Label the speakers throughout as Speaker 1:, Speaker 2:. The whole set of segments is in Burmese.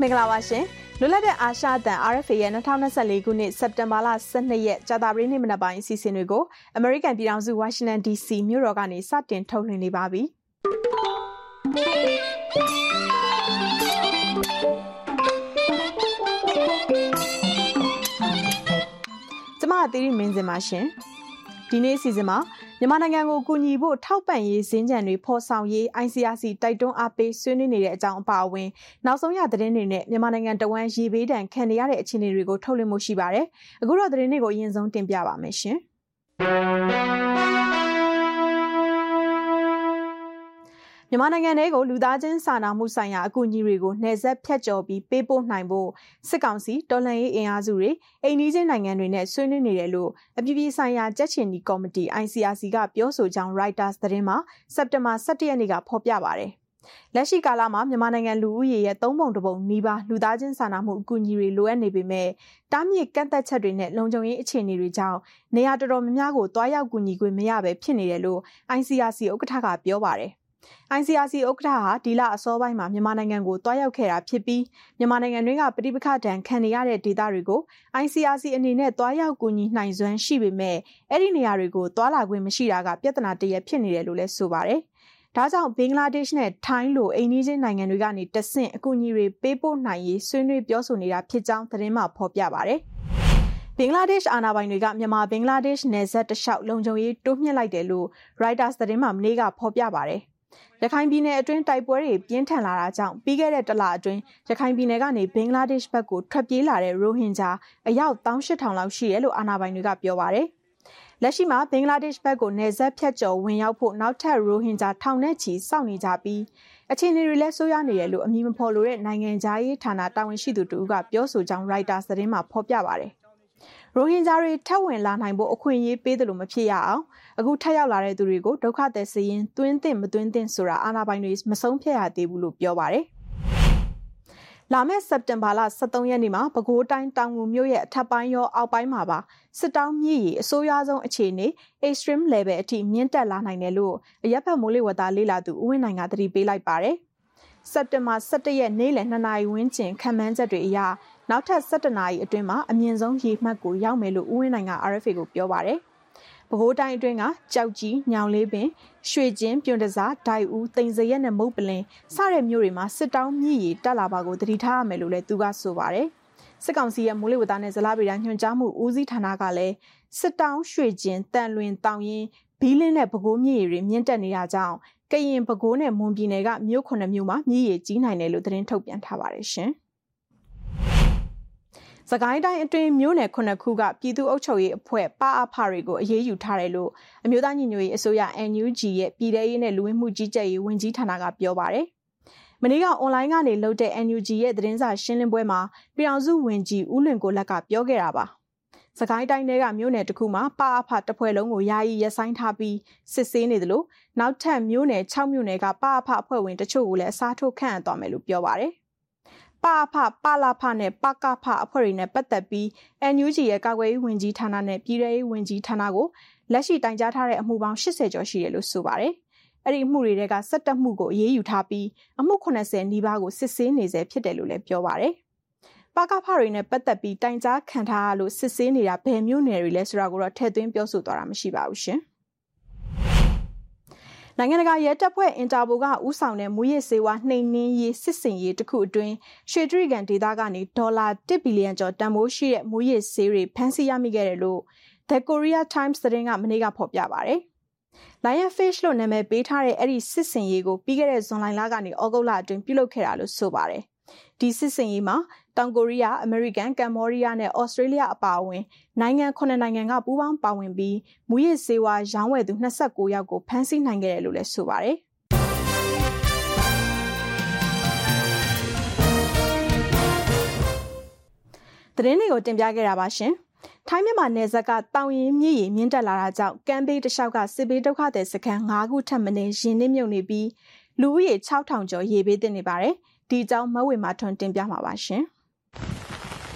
Speaker 1: င်္ဂလာပါရှင်လွတ်လပ်တဲ့အာရှအသံ RFA ရဲ့2024ခုနှစ်စက်တင်ဘာလ12ရက်ကြာသပတေးနေ့မနက်ပိုင်းအစီအစဉ်တွေကို American ပြည်ထောင်စု Washington DC မြို့တော်ကနေစတင်ထုတ်လွှင့်နေပါပြီ။ကျွန်မအသီးမင်းစင်ပါရှင်။ဒီနေ့အစီအစဉ်မှာမြန်မာနိုင်ငံကိုကူညီဖို့ထောက်ပံ့ရေးစင်းကြံတွေဖော်ဆောင်ရေး ICRC တိုက်တွန်းအားပေးဆွေးနွေးနေတဲ့အကြောင်းအပါအဝင်နောက်ဆုံးရသတင်းတွေနဲ့မြန်မာနိုင်ငံတဝန်းရေဘေးဒဏ်ခံနေရတဲ့အခြေအနေတွေကိုထုတ်လွှင့်မှုရှိပါတယ်။အခုတော့သတင်းတွေကိုအရင်ဆုံးတင်ပြပါမယ်ရှင်။မြန်မာနိုင်ငံကိုလူသားချင်းစာနာမှုဆိုင်ရာအကူအညီတွေကိုနယ်စပ်ဖြတ်ကျော်ပြီးပေးပို့နိုင်ဖို့စစ်ကောင်စီတော်လှန်ရေးအင်အားစုတွေအိမ်နီးချင်းနိုင်ငံတွေနဲ့ဆွေးနွေးနေတယ်လို့အပြည်ပြည်ဆိုင်ရာကြက်ချင်နီကော်မတီ ICRC ကပြောဆိုကြောင်း Reuters သတင်းမှာစက်တင်ဘာ17ရက်နေ့ကဖော်ပြပါတယ်။လက်ရှိကာလမှာမြန်မာနိုင်ငံလူဦးရေရဲ့3ပုံ1ပုံနီးပါးလူသားချင်းစာနာမှုအကူအညီတွေလိုအပ်နေပေမဲ့တားမြစ်ကန့်သက်ချက်တွေနဲ့လုံခြုံရေးအခြေအနေတွေကြောင့်နေရာတော်တော်များများကိုတွားရောက်ကူညီခွင့်မရဘဲဖြစ်နေတယ်လို့ ICRC ဥက္ကဋ္ဌကပြောပါတယ်။ ICRC ဥက္ကဋ္ဌဟာဒီလအစောပိုင်းမှာမြန်မာနိုင်ငံကိုတွားရောက်ခဲ့တာဖြစ်ပြီးမြန်မာနိုင်ငံတွင်းကပဋိပက္ခဒဏ်ခံနေရတဲ့ဒေသတွေကို ICRC အနေနဲ့တွားရောက်ကူညီနိုင်စွမ်းရှိပေမဲ့အဲ့ဒီနေရာတွေကိုတွားလာခွင့်မရှိတာကပြဿနာတစ်ရပ်ဖြစ်နေတယ်လို့လည်းဆိုပါတယ်။ဒါကြောင့်ဘင်္ဂလားဒေ့ရှ်နဲ့ထိုင်းလိုအိမ်နီးချင်းနိုင်ငံတွေကနေတဆင့်အကူအညီတွေပေးပို့နိုင်ရေးဆွေးနွေးပြောဆိုနေတာဖြစ်ကြောင်းသတင်းမှာဖော်ပြပါတယ်။ဘင်္ဂလားဒေ့ရှ်အာဏာပိုင်တွေကမြန်မာဘင်္ဂလားဒေ့ရှ်နယ်စပ်တလျှောက်လုံခြုံရေးတိုးမြှင့်လိုက်တယ်လို့ Reuters သတင်းမှာမနေ့ကဖော်ပြပါတယ်။ရခိုင်ပြည်နယ်အတွင်းတိုက်ပွဲတွေပြင်းထန်လာတာကြောင့်ပြီးခဲ့တဲ့တလအတွင်းရခိုင်ပြည်နယ်ကနေဘင်္ဂလားဒေ့ရှ်ဘက်ကိုထွက်ပြေးလာတဲ့ရိုဟင်ဂျာအယောက်18000လောက်ရှိတယ်လို့အာဏာပိုင်တွေကပြောပါတယ်။လက်ရှိမှာဘင်္ဂလားဒေ့ရှ်ဘက်ကိုနယ်စပ်ဖြတ်ကျော်ဝင်ရောက်ဖို့နောက်ထပ်ရိုဟင်ဂျာထောင်နဲ့ချီစောင့်နေကြပြီးအခြေအနေတွေလည်းဆိုးရွားနေတယ်လို့အမည်မဖော်လိုတဲ့နိုင်ငံခြားရေးဌာနတာဝန်ရှိသူတို့ကပြောဆိုကြောင်း Reuters သတင်းမှာဖော်ပြပါတယ်။ရိုဟင်ဂျာတွေထပ်ဝင်လာနိုင်ဖို့အခွင့်အရေးပေးတယ်လို့မဖြစ်ရအောင်အခုထပ်ရောက်လာတဲ့သူတွေကိုဒုက္ခသည်စရင်သွင်းသင့်မသွင်းသင့်ဆိုတာအာဏာပိုင်တွေမဆုံးဖြတ်ရသေးဘူးလို့ပြောပါတယ်။လာမယ့်စက်တင်ဘာလ23ရက်နေ့မှာပဲခူးတိုင်းတောင်ငူမြို့ရဲ့အထက်ပိုင်းရောအောက်ပိုင်းမှာပါစစ်တောင်းမြစ်ရီအဆိုးရွားဆုံးအခြေအနေ extreme level အထိမြင့်တက်လာနိုင်တယ်လို့အရက်ဖက်မိုးလေဝသလေ့လာသူဦးဝင်းနိုင်ကသတိပေးလိုက်ပါတယ်။စက်တင်ဘာ17ရက်နေ့လယ်2နာရီဝန်းကျင်ခန့်မှန်းချက်တွေအရနောက်ထပ်17နာရီအတွင်းမှာအမြင့်ဆုံးရေမှတ်ကိုရောက်မယ်လို့ဦးဝင်းနိုင်က RFA ကိုပြောပါတယ်။ပဲခူးတိုင်းအတွင်းကကြောက်ကြီး၊ညောင်လေးပင်၊ရွှေကျင်း၊ပြွန်တစား၊ဒိုက်ဦး၊သိမ်စရက်နဲ့မုတ်ပလင်စတဲ့မြို့တွေမှာစစ်တောင်းမြစ်ရေတက်လာပါကိုသတိထားရမယ်လို့လည်းသူကဆိုပါတယ်။စစ်ကောင်စီရဲ့မိုးလေဝသနဲ့ဇလဗေဒညွှန်ကြားမှုဦးစီးဌာနကလည်းစစ်တောင်းရွှေကျင်း၊တန်လွင်တောင်ရင်ဘီးလင်းနဲ့ပဲခူးမြစ်ရေတွေမြင့်တက်နေတာကြောင့်ကရင်ပဲခူးနဲ့မွန်ပြည်နယ်ကမြို့9မြို့မှာမြစ်ရေကြီးနိုင်တယ်လို့သတင်းထုတ်ပြန်ထားပါတယ်ရှင်။စကိုင်းတိုင်းအတွင်းမြို့နယ်9ခုကပြည်သူ့အုပ်ချုပ်ရေးအဖွဲ့ပအဖတွေကိုအရေးယူထားတယ်လို့အမျိုးသားညီညွတ်ရေးအစိုးရ NUG ရဲ့ပြည်ထရေးနဲ့လူဝင်မှုကြီးကြပ်ရေးဝန်ကြီးဌာနကပြောပါတယ်။မနေ့ကအွန်လိုင်းကနေလုပ်တဲ့ NUG ရဲ့သတင်းစာရှင်းလင်းပွဲမှာပြည်ထောင်စုဝန်ကြီးဦးလွင်ကိုလက်ကပြောခဲ့တာပါ။စကိုင်းတိုင်းထဲကမြို့နယ်တစ်ခုမှာပအဖတစ်ဖွဲ့လုံးကိုယာယီရပ်ဆိုင်းထားပြီးစစ်ဆေးနေတယ်လို့နောက်ထပ်မြို့နယ်6မြို့နယ်ကပအဖအဖွဲ့ဝင်တချို့ကိုလည်းအစားထိုးခန့်အပ်သွားမယ်လို့ပြောပါတယ်။ပအဖပလဖနဲ့ပကဖအဖွဲ့တွေနဲ့ပတ်သက်ပြီး NUG ရဲ့ကာကွယ်ရေးဝန်ကြီးဌာနနဲ့ပြည်ထရေးဝန်ကြီးဌာနကိုလက်ရှိတိုင်ကြားထားတဲ့အမှုပေါင်း80ကျော်ရှိတယ်လို့ဆိုပါတယ်။အဲ့ဒီအမှုတွေက17မှုကိုအရေးယူထားပြီးအမှု80နီးပါးကိုစစ်ဆေးနေဆဲဖြစ်တယ်လို့လည်းပြောပါတယ်။ပကဖတွေနဲ့ပတ်သက်ပြီးတိုင်ကြားခံထားရလို့စစ်ဆေးနေတာဘယ်မျိုးနယ်တွေလဲဆိုတာကိုတော့ထည့်သွင်းပြောဆိုသွားတာမရှိပါဘူးရှင်။နိုင်ငံတကာရဲတပ်ဖွဲ့အင်တာပိုကဦးဆောင်တဲ့မူရစ်ဆေးဝါးနှိမ်နင်းရေးစစ်စင်ရေးတစ်ခုအတွင်းရွှေတြိဂံဒေသကနေဒေါ်လာ1ဘီလီယံကျော်တန်ဖိုးရှိတဲ့မူရစ်ဆေးတွေဖမ်းဆီးရမိခဲ့တယ်လို့ The Korea Times သတင်းကမနေ့ကဖော်ပြပါတယ်။ Lionfish လို့နာမည်ပေးထားတဲ့အဲ့ဒီစစ်စင်ရေးကိုပြီးခဲ့တဲ့ဇွန်လကနေဩဂုတ်လအတွင်းပြုလုပ်ခဲ့တာလို့ဆိုပါတယ်။ဒီစစ်စင်ရေးမှာတောင်ကိုရီးယား၊အမေရိကန်၊ကမ္ဘောဒီးယားနဲ့ဩစတြေးလျအပါအဝင်နိုင်ငံ9နိုင်ငံကပူးပေါင်းပါဝင်ပြီးမူရစ်ဆေးဝါးရောင်းဝယ်သူ29ယောက်ကိုဖမ်းဆီးနိုင်ခဲ့တယ်လို့လည်းဆိုပါတယ်။သတင်းတွေကိုတင်ပြခဲ့တာပါရှင်။ထိုင်းမြန်မာနယ်စပ်ကတောင်ရင်မြစ်ရေမြင့်တက်လာတာကြောင့်ကမ်းဘေးတစ်လျှောက်ကစစ်ဘေးဒုက္ခသည်စခန်း5ခုထပ်မံရင်နစ်မြုပ်နေပြီးလူဦးရေ6000ကျော်ရေဘေးသင့်နေပါတယ်။ဒီအကြောင်းမဝေမာထွန်းတင်ပြမှာပါရှင်။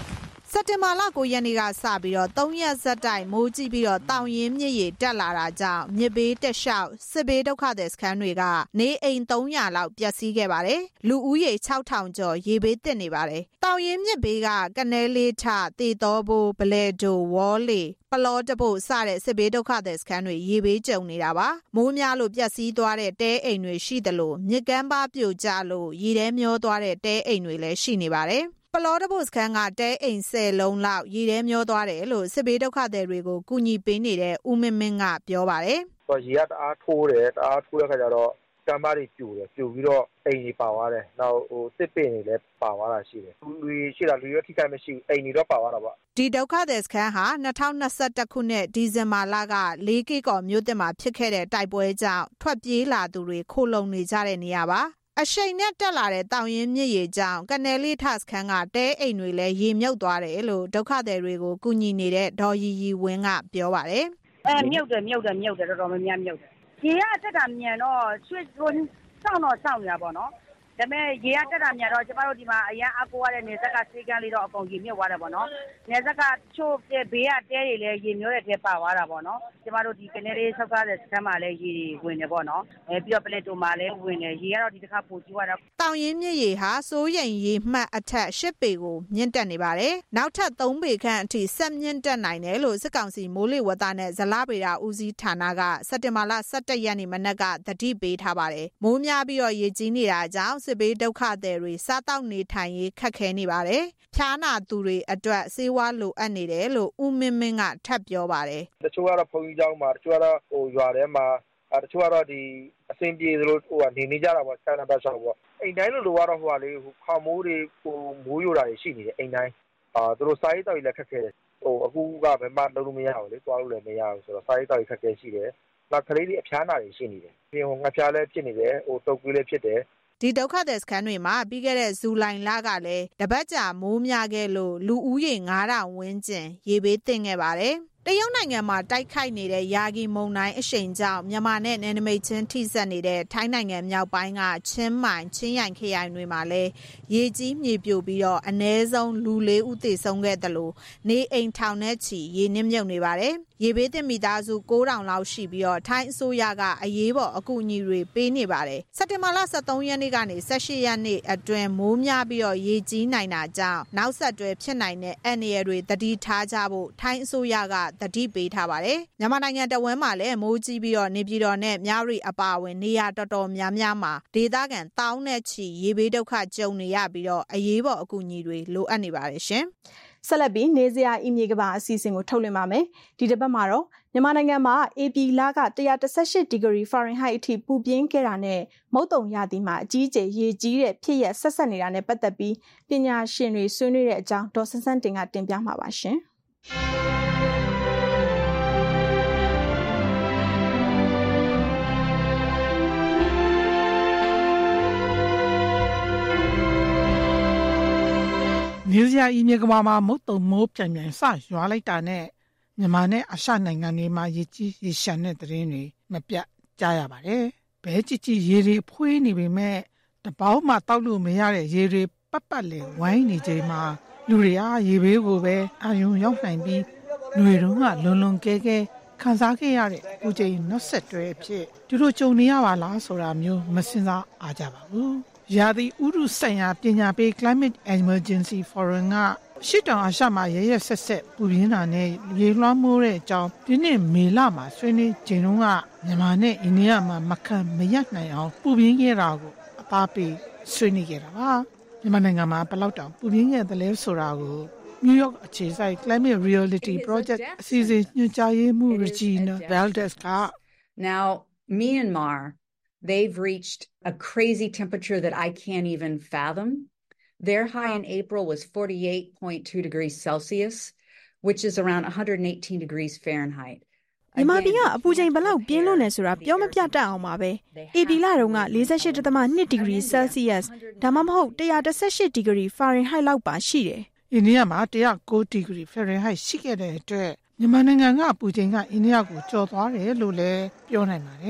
Speaker 2: စက်တင်ဘာလ9ရက်နေ့ကစပြီးတော့3ရက်ဆက်တိုက်မိုးကြီးပြီးတော့တောင်ရင်မြစ်ရေတက်လာတာကြောင့်မြစ်ဘေးတက်လျှောက်စစ်ဘေးဒုက္ခသည်စခန်းတွေကနေအိမ်300လောက်ပျက်စီးခဲ့ပါတယ်လူဦးရေ6000ကျော်ရေဘေးသင့်နေပါတယ်တောင်ရင်မြစ်ဘေးကကနဲလေးထတေတော်ဘိုးဗလဲဒိုဝေါ်လီပလောတပုတ်စတဲ့စစ်ဘေးဒုက္ခသည်စခန်းတွေရေဘေးကြုံနေတာပါမိုးများလို့ပျက်စီးသွားတဲ့တဲအိမ်တွေရှိတယ်လို့မြစ်ကမ်းပါပြိုကျလို့ရေထဲမျောသွားတဲ့တဲအိမ်တွေလည်းရှိနေပါတယ်ပလောတပုတ်စခန်းကတဲအိမ်10လုံးလောက်ရေထဲမျောသွားတယ်လို့စစ်ဘေးဒုက္ခသည်တွေကိုကူညီပေးနေတဲ့ဦးမင်းမင်းကပြောပါတယ်
Speaker 3: ရေကတအားထိုးတယ်တအားထိုးတဲ့ခါကျတော့ကမ်းပါးတွေပြိုတယ်ပြိုပြီးတော့အိမ်တွေပါသွားတယ်နောက်စစ်ပင်တွေလည်းပါသွားတာရှိတယ်လူရှိတာလူရထိခိုက်မရှိအိမ်တွေတော့ပါသွားတာပေါ့
Speaker 2: ဒီဒုက္ခသည်စခန်းဟာ2021ခုနှစ်ဒီဇင်ဘာလက4ကီကော်မြို့တင်မှာဖြစ်ခဲ့တဲ့တိုက်ပွဲကြောင့်ထွက်ပြေးလာသူတွေခိုလုံနေကြတဲ့နေရာပါအရှိန်နဲ့တက်လာတဲ့တောင်ရင်မြစ်ရေကြောင့်ကနယ်လီထစခန်းကတဲအိမ်တွေလည်းရေမြုပ်သွားတယ်လို့ဒုက္ခသည်တွေကိုကူညီနေတဲ့ဒေါ်ရီရီဝင်းကပြောပါတယ်
Speaker 4: မြုပ်တယ်တော်တော်များများမြုပ်တယ်ရေကတက်တာမြန်တော့ရွှေ့စောင့်နေတာပေါ့နော်ဒါပေမဲ့ရေကတက်တာမြန်တော့ကျမတို့ဒီမှာအရန်အကိုရတဲ့နေဆက်ကစေကန်းလေးတော့အကုန်ရေမြုပ်သွားတယ်ပေါ့နော်နေဆက်ကချို့ဘေးကတဲတွေလည်းရေမျိုးတဲ့ထဲပါသွားတာပေါ့နော်ကျမတို့ဒီကနေလေးဆောက်ကားတဲ့စခန်းမှာလည်းရေဝင်တယ်ပေါ့နော်ပြီးတော့ပလက်တိုမှာလည်းဝင်တယ်ရေကတော့ဒီတစ်ခါပိုကြီးသွားတာ
Speaker 2: တောင်ရင်မြစ်ရေဟာစိုးရိမ်ရေမှတ်အထက်10ပေကိုမြင့်တက်နေပါတယ်နောက်ထပ်3ပေခန့်အထိဆက်မြင့်တက်နိုင်တယ်လို့စစ်ကောင်စီမိုးလေဝသနဲ့ဇလဗေဒဦးစီးဌာနကစက်တင်ဘာလ17ရက်နေ့မနက်ကသတိပေးထားပါတယ်မိုးများပြီးတော့ရေကြီးနေတာကြောင့်စစ်ဘေးဒုက္ခသည်တွေစားတောက်နေထိုင်ရေးခက်ခဲနေပါတယ်။ဖျားနာသူတွေအတွက်ဆေးဝါးလိုအပ်နေတယ်လို့ဦးမင်းမင်းကထပ်ပြောပါတယ်
Speaker 3: ။တချို့ကတော့ဘုံကြီးကျောင်းမှာတချို့ကတော့ရွာထဲမှာတချို့ကတော့ဒီအစင်ပြေသလိုနေကြတာပေါ့ဆန္ဒပတ်ဆောင်ပေါ့။အိမ်တိုင်းလိုကတော့ခေါမိုးတွေမိုးယိုတာတွေရှိနေတယ်အိမ်တိုင်းသူတို့စားရေးတောက်ရေးလည်းခက်ခဲတယ်အခုကဘယ်မှလုပ်လို့မရဘူးလေတွားလို့လည်းမရဘူးဆိုတော့စားရေးတောက်ရေးခက်ခဲရှိတယ်။နောက်ကလေးတွေအဖျားနာတွေရှိနေတယ်။ပြီးငှက်ဖျားလည်းဖြစ်နေတယ်တုပ်ကွေးလည်းဖြစ်တယ်
Speaker 2: ဒီဒုက္ခသည်စခန်းတွေမှာပြီးခဲ့တဲ့ဇူလိုင်လကလည်းတပတ်ကြာမိုးများခဲ့လို့လူဦးရေ9000ဝန်းကျင်ရေဘေးသင့်ခဲ့ပါတယ်တရုတ်နိုင်ငံမှာတိုက်ခိုက်နေတဲ့ယာဂီမုန်တိုင်းအရှိန်ကြောင့်မြန်မာနဲ့နယ်နိမိတ်ချင်းထိစပ်နေတဲ့ထိုင်းနိုင်ငံမြောက်ပိုင်းကချင်းမိုင်ချင်းရိုင်ခရိုင်တွေမှာလည်းရေကြီးမြေပြိုပြီးတော့အနည်းဆုံးလူ4ဦးသေဆုံးခဲ့တယ်လို့နေအိမ်ထောင်နဲ့ချီရေနစ်မြုပ်နေပါတယ်ရေဘေးသင့်မိသားစု9000လောက်ရှိပြီးတော့ထိုင်းအစိုးရကအရေးပေါ်အကူအညီတွေပေးနေပါတယ်စက်တင်ဘာလ23ရက်နေ့ကနေ18ရက်နေ့အတွင်းမိုးများပြီးတော့ရေကြီးနိုင်တာကြောင့်နောက်ဆက်တွဲဖြစ်နိုင်တဲ့အန္တရာယ်တွေသတိထားကြဖို့ထိုင်းအစိုးရကသတိပေးထားပါတယ်မြန်မာနိုင်ငံတဝန်းမှာလည်းမိုးကြီးပြီးတော့နေပြည်တော်နဲ့မြရီအပါအဝင်နေရာတော်တော်များများမှာဒေသခံတောင်းနဲ့ချီရေဘေးဒုက္ခကြုံနေရပြီးတော့အရေးပေါ်အကူအညီတွေလိုအပ်နေပါတယ်ရှင်
Speaker 1: ဆက်လက်ပြီးနေစရာအီးမေကဘာအစီအစဉ်ကိုထုတ်လွှင့်ပါမယ်ဒီတစ်ပတ်မှာတော့မြန်မာနိုင်ငံမှာ AP လက118ဒီဂရီဖာရင်ဟိုက်အထိပူပြင်းခဲ့တာနဲ့မုတ်တုံရာသီမှာအကြီးအကျယ်ရေကြီးတဲ့ဖြစ်ရပ်ဆက်ဆက်နေတာနဲ့ပတ်သက်ပြီးပညာရှင်တွေဆွေးနွေးတဲ့အကြောင်းဒေါ်ဆန်းဆန်းတင်ကတင်ပြမှာပါရှင်
Speaker 5: နေစရာအီးမေကဘာမှာမုတ်တုံမိုးပြန်စရွာလိုက်တာနဲ့မြန်မာနဲ့အာရှနိုင်ငံတွေမှာရေကြီးရေရှမ်းတဲ့သတင်းတွေမပြတ်ကြားရပါတယ်။ဘဲကြည်ရေတွေဖွေးနေပေမဲ့တပေါင်းမှတောက်လို့မရတဲ့ရေတွေပတ်လေဝိုင်းနေချိန်မှာလူတွေအားရေဘေးကိုပဲအာရုံရောက်နိုင်ပြီးຫນွေတုံးကလွန်ကဲခံစားခဲ့ရတဲ့ပူချိန်နောက်ဆက်တွဲအဖြစ်သူတို့ကြုံနေရပါလားဆိုတာမျိုးမစင်စားအားကြပါဘူး။ရာသီဥတုဆိုင်ရာပညာပေး Climate Emergency Forum ကရှစ်တောင်အာရှမှာရဲဆက်ပူပြင်းတာနဲ့ရေလွှမ်းမိုးတဲ့အကြောင်းဒီနေ့မေလမှာဆွေးနွေးချိန်တုန်းကမြန်မာနဲ့အိန္ဒိယမှာမခံမရနိုင်အောင်ပူပြင်းခဲ့တာကိုအသားပေးဆွေးနွေးခဲ့တာပါမြန်မာနိုင်ငံမှာဘယ်လောက်တောင်ပူပြင်းခဲ့တယ်လဲဆိုတာကို New York အခြေစိုက် Climate Reality Project အစီအစဉ်ညွှန်ကြားရေးမှူး Regina Valdez က
Speaker 6: Now Myanmar they've reached a crazy temperature that I can't even fathom. Their high in April was 48.2 degrees Celsius, which is around 118 degrees Fahrenheit.
Speaker 1: မြန်မာပြည်ကအပူချိန်ဘယ်လောက်ပြင်းလွန်းနေဆိုတာပြောမပြတတ်အောင်ပါပဲ။ AP လတုန်းက 48.2 degrees Celsius ဒါမှမဟုတ်118 degree Fahrenheit လောက်ပါရှိတယ်
Speaker 5: ။အိန္ဒိယမှာ109 degree Fahrenheit ရှိခဲ့တဲ့အတွက်မြန်မာနိုင်ငံကအပူချိန်ကအိန္ဒိယကိုကျော်သွားတယ်လို့လည်းပြောနိုင်ပါတယ်။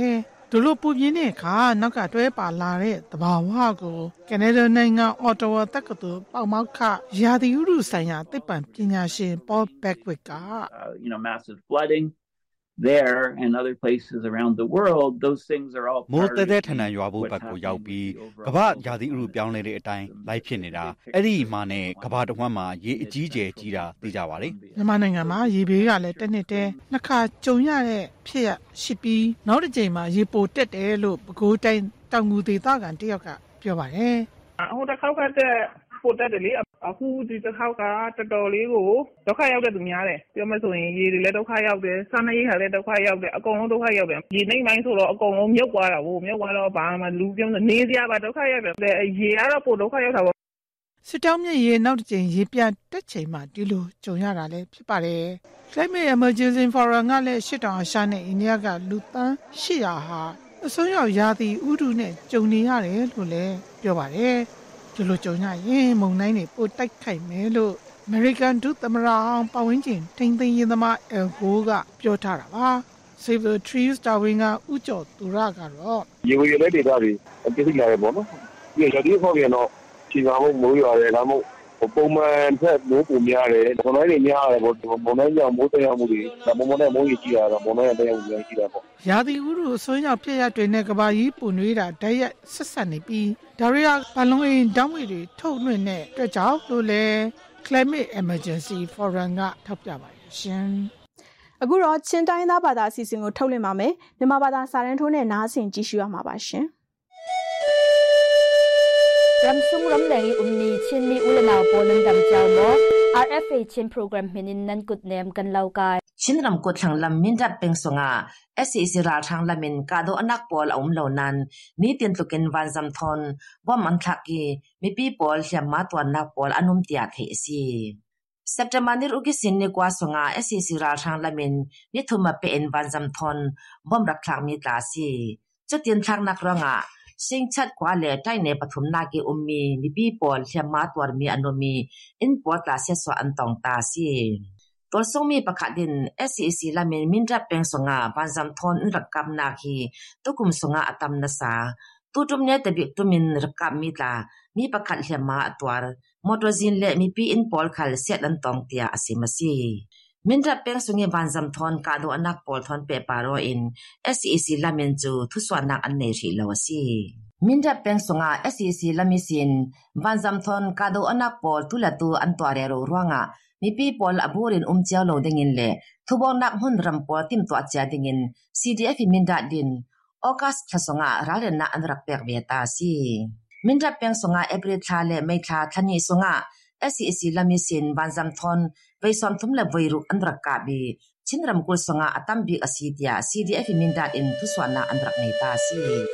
Speaker 5: ဒလိုပူပြင်းတဲ့အခါနောက်ကတွဲပါလာတဲ့သဘာဝကိုကနေဒါနိုင်ငံအော်တဝါတက္ကသိုလ်ပေါမောက္ခရာသီဥတုဆိုင်ရာသိပ္ပံပညာရှင် Paul Beckwith က
Speaker 7: massive flooding there and other places around the world, those things are all
Speaker 8: မိုးတဲထန်ထန်ရွာဖို့ဘက်ကိုရောက်ပြီးကမ္ဘာရာသီဥတုပြောင်းလဲတဲ့အတိုင်းလိုက်ဖြစ်နေတာအဲ့ဒီမှာနဲ့ကမ္ဘာတစ်ဝန်းမှာရေအကြီးကျယ်ကြီးတာသိကြပါလေ
Speaker 5: မြန်မာနိုင်ငံမှာရေဘေးကလည်းတစ်နှစ်တည်းနှစ်ခါကြုံရတဲ့ဖြစ်ရရှိပြီးနောက်တစ်ချိန်မှာရေပိုတက်တယ်လို့ပဲခူးတိုင်းတောင်ငူဒေသခံတယောက်ကပြောပါတယ်
Speaker 9: ဟိုတစ်ခေါက်ကပိုတက်တယ်လေအခုဒီတစ်ခေါက်ကတော်တော်လေးကိုဒုက္ခရောက်တဲ့သူများတယ်ပြောမှဆိုရင်ရေတွေလည်းဒုက္ခရောက်တယ်စားနပ်ရိက္ခာလည်းဒုက္ခရောက်တယ်အကုန်လုံးဒုက္ခရောက်တယ်ရေနှိမ့်ပိုင်းဆိုတော့အကုန်လုံးမြုပ်သွားတာကိုမြုပ်သွားတော့ဘာမှလူပြောင်းနေစရာပါဒုက္ခရောက်တယ်ရေကတော့ပိုဒုက္ခရောက်တာပေါ့
Speaker 5: စစ်တောင်းမြစ်ရေနောက်တစ်ချိန်ရေပြတ်တက်ချိန်မှာဒီလိုကြုံရတာလည်းဖြစ်ပါတယ် Climate Emergency Forum ကလည်းရှစ်တောင်အာရှနဲ့အိန္ဒိယကလူသန်း800ဟာအစွန်းရောက်ရာသီဥတုနဲ့ကြုံနေရတယ်လို့လည်းပြောပါတယ်ဒီလိုကြုံရရင်မုန်တိုင်းတွေပိုတိုက်ခိုက်မယ်လို့ American ဒုသမ္မတအောင်ပတ်ဝန်းကျင်ထိန်းသိမ်းရေးသမား El Gore ကပြောထားတာပါ Save the Trees တာဝန်ကဥကျော်သူရကတော့
Speaker 3: ရေဝေတဲ့ဒေသတွေအပြည့်လာရပေါ့နော်ဒီရာသီခေါ်ပြန်တော့ချိန်ကမိုးရွာတယ်ဒါမှမဟုတ်ပုံမှန်ထက်မိုးပူများတယ်မုန်တိုင်းတွေများတယ်ပေါ့မုန်တိုင်းကြောင့်မိုးတရားမှုတွေဒါမုန်တိုင်းမိုးကြီးတာမုန်တိုင်းတရားမှုတွေရှိတာပေါ့
Speaker 5: ရာသီဥတုအစွန်းရောက်ဖြစ်ရတွေနဲ့ကဘာကြီးပူနွေးတာဓာတ်ရိုက်ဆက်ဆက်နေပြီးဒါရီယာဘလုံးအိမ်ဓာတ်ငွေတွေထုတ်လွှင့်တဲ့အတွက်ကြောင့်လို့လဲ Climate Emergency Forum ကထောက်ပြပါတယ်ရှင်
Speaker 1: အခုတော့ချင်းတိုင်းသားဘာသာအစီအစဉ်ကိုထုတ်လွှင့်ပါမယ်မြန်မာဘာသာစာတန်းထိုးနဲ့နားဆင်ကြည့်ရှုရမှာပါရှင်
Speaker 10: Ramsung ramlengi umni chinmi ulanaw ponan damchawmo RFA chin program minin nan kutnem kan laukai
Speaker 11: chinram ko thanglam mindap pengsonga SEC ra thanglamin kado anak pol umlonan ni tintukin wanzam thon bom anthaki mi pi pol hliamma twan nak pol anum tia theisi September nir ugisin ni kwa songa SEC ra thanglamin ni thuma pe en wanzam thon bom rak thak mi ta si chutin thak nak ronga sing chat kwa le tai ne pathum na ki ummi ni pi pol hliamma twar mi anomi in pot la se so antong ta si tol song mi pakha din SEC lamin mindra peng songa banzam thon rakam na ki tukum songa atam na sa tutum ne tabi tumin rakam mi la mi pakha hliamma atwar motozin le mi pi in pol khal set antong tia asimasi Mindra peng sungi banzam thon kado anak pol thon pe paro in SEC lamin chu thuswanak anne ri lawasi Mindra peng sunga SEC lamisin banzam thon kado anak pol tulatu antware ro ruanga mi pi pol aburin umchiao lo dingin le thubong nak hun ram pol tim to acha dingin CDF mindra din August thasonga ralen na anrak pek beta si Mindra peng sunga April thale mai tha thani sunga SEC lamisin banzam thon Vaisom thumla vairuk andrak kabi chinram kul songa atambi asidia CDF minda in thuswana andrak nei ta si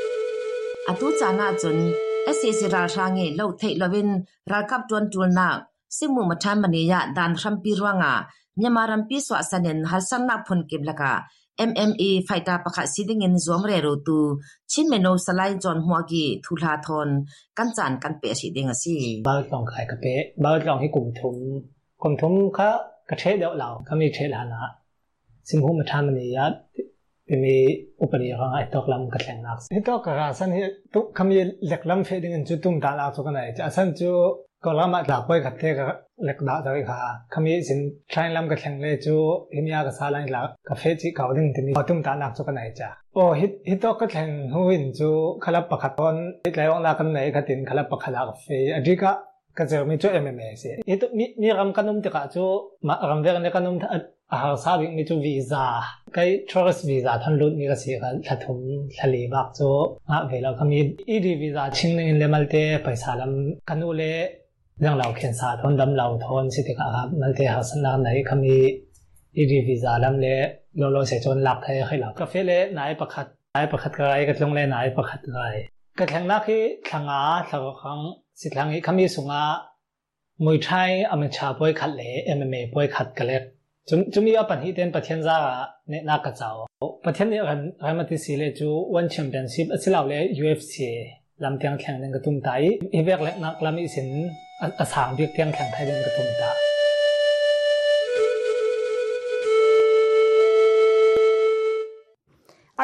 Speaker 11: atu chana chun SEC ra rangi lo thei lovin rakap ton tulna simu matham maniya dan rampi ruanga myamaram pi swa sanen halsanna phun kiblaka MMA faita pakha siding in zomre ro tu chinmeno salai jon huagi thula thon kanchan kan pe siding asi
Speaker 12: ba tong khai ka pe ba tong hi kum thum kha ka the deu law khami the la na simhu matham ni ya mi upani ha ai tok lam ka thleng nak hi tok ka san hi tu khami leklam fe ding chu tum ta la chu ka nai cha san chu ko lama la poi ka the ka lek da da kha khami sin train lam ka thleng le chu himya ka sa lai la ka fe chi ka ding ti tum ta nak chu ka nai cha o hi tok ka thleng huin chu khala pakhat on lai ong la kan nei ka tin khala pakhala ka fe adika ka zer mi chu MMA se itu mi ram kanum te ka chu ma ram ver ne kanum a har sa bi mi chu visa kai tourist visa than lut ni ka se ka thathum thali bak chu nga vela khami ed visa ching ne le malte paisa lam kanu le jang law khen sa thon dam law thon si te ka malte ha san na nai khami ed visa lam le lo se chon lak thai khai la ka fe le nai pakhat ka ai ka tlong le nai pakhat rai ka thlang na khi thanga thang Sitlangi kami sunga mui thai amacha boy khat le MMA boy khat kalek chumi apan hi ten pathian za ne na ka chao pathian ne ramati sile chu one championship asilaw le UFC lam tiang thlang nen ka tum tai ibek le nak lam isin asang bik tiang thlang thai den ka tum ta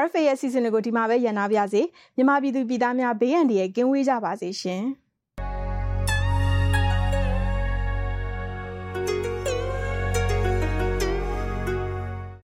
Speaker 1: RFA ရဲ့အစီအစဉ်တွေကိုဒီမှာပဲရန်နာပါရစေမြန်မာပြည်သူပြည်သားများဘေးရန်တွေကင်းဝေးကြပါစေရှင်